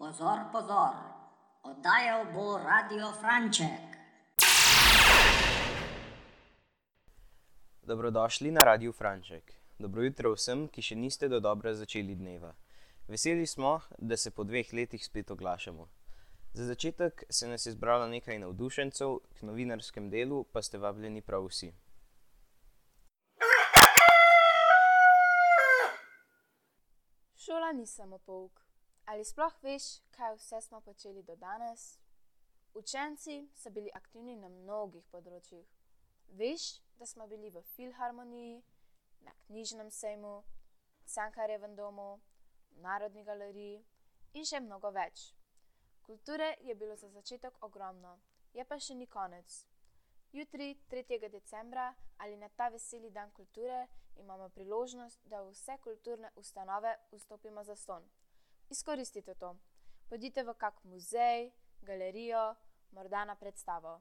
Pozor, pozor, oddajal bo Radio Franček. Dobrodošli na Radiu Franček. Dobro jutro vsem, ki še niste dodobra začeli dneva. Veseli smo, da se po 2 letih spet oglašamo. Za začetek se nas je zbralo nekaj navdušencev, k novinarskem delu pa ste vabljeni prav vsi. Šola ni samo pouk. Ali sploh veš, kaj vse smo počeli do danes? Učenci so bili aktivni na mnogih področjih. Veš, da smo bili v filharmoniji, na knjižnem sejmu, Cankarjevem domu, v Narodni galeriji in še mnogo več. Kulture je bilo za začetek ogromno, je pa še ni konec. Jutri, 3. decembra ali na ta veseli dan kulture imamo priložnost, da v vse kulturne ustanove vstopimo zastonj. Izkoristite to. Pojdite v kak muzej, galerijo, morda na predstavo.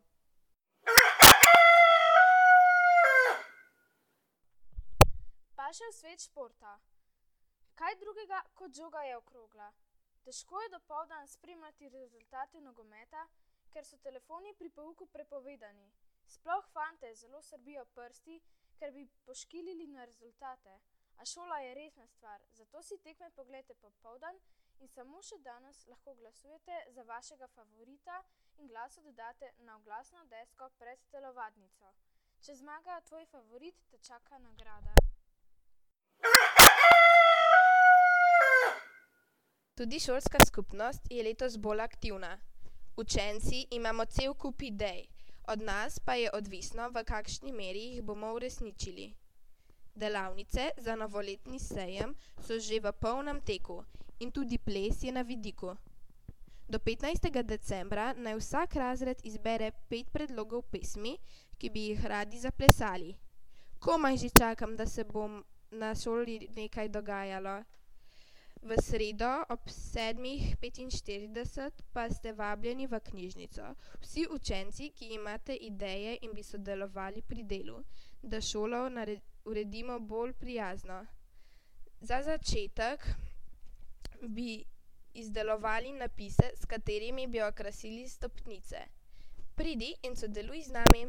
Pa še v svet športa. Kaj drugega kot žoga je okrogla? Težko je dopoldan spremljati rezultate nogometa, ker so telefoni pri pouku prepovedani. Sploh fante zelo srbijo prsti, ker bi poškilili na rezultate. A šola je resna stvar, zato si tekme poglejte popoldan in samo še danes lahko glasujete za vašega favorita in glasu dodate na oglasno desko pred telovadnico. Če zmaga tvoj favorit, te čaka nagrada. Tudi šolska skupnost je letos bolj aktivna. Učenci imamo cel kup idej, od nas pa je odvisno, v kakšni meri jih bomo uresničili. Delavnice za novoletni sejem so že v polnem teku in tudi ples je na vidiku. Do 15. decembra naj vsak razred izbere 5 predlogov pesmi, ki bi jih radi zaplesali. Komaj že čakam, da se bom na šoli nekaj dogajalo. V sredo ob 7:45 pa ste vabljeni v knjižnico. Vsi učenci, ki imate ideje in bi sodelovali pri delu, da šolo uredimo bolj prijazno. Za začetek bi izdelovali napise, s katerimi bi okrasili stopnice. Pridi in sodeluj z nami.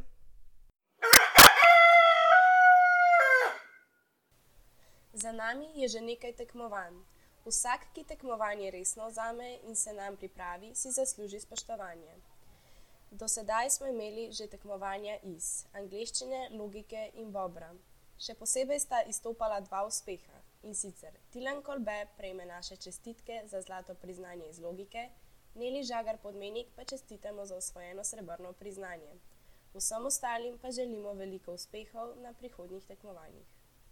Za nami je že nekaj tekmovanj. Vsak, ki tekmovanje resno vzame in se nam pripravi, si zasluži spoštovanje. Do sedaj smo imeli že tekmovanja iz angleščine, logike in bobra. Še posebej sta izstopala 2 uspeha, in sicer Tilen Kolbe prejme naše čestitke za zlato priznanje iz logike, Neli Žagar Podmenik pa čestitamo za osvojeno srebrno priznanje. Vsem ostalim pa želimo veliko uspehov na prihodnjih tekmovanjih.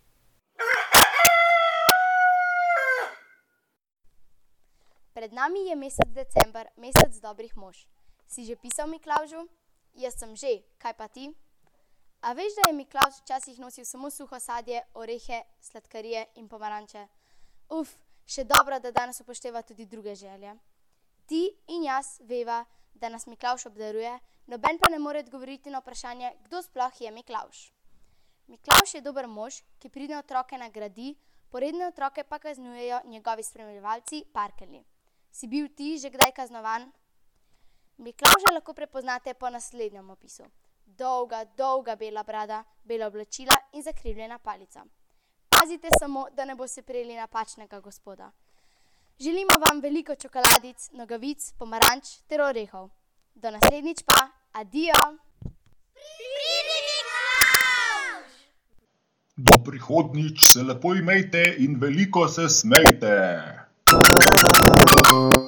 Pred nami je mesec december, mesec dobrih mož. Si že pisal Miklavžu? Jaz sem že, kaj pa ti? A veš, da je Miklavž včasih nosil samo suho sadje, orehe, sladkarije in pomaranče? Še dobro, da danes upošteva tudi druge želje. Ti in jaz veva, da nas Miklavž obdaruje, noben pa ne more odgovoriti na vprašanje, kdo sploh je Miklavž. Miklavž je dober mož, ki pridne otroke nagradi, poredne otroke pa kaznujejo njegovi spremljevalci, parkelji. Si bil ti že kdaj kaznovan? Miklavža lahko prepoznate po naslednjem opisu. Dolga bela brada, bela oblačila in zakrivljena palica. Pazite samo, da ne boste prijeli napačnega gospoda. Želimo vam veliko čokoladic, nogavic, pomaranč ter orehov. Do naslednjič pa, adijo! Pridi Miklavž! Do prihodnjič se lepo imejte in veliko se smejte!